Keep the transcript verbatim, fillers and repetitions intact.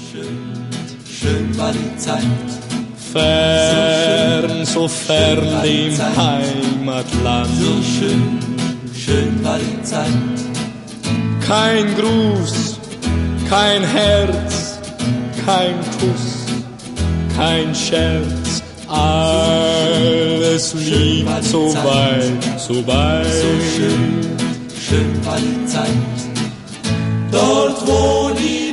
schön, schön war die Zeit. Fern, so fern dem Heimatland. So schön, schön war die Zeit. Kein Gruß, kein Herz, kein Kuss, kein Scherz. Alles liegt so weit, so weit. So schön, schön war die Zeit. Dort wo die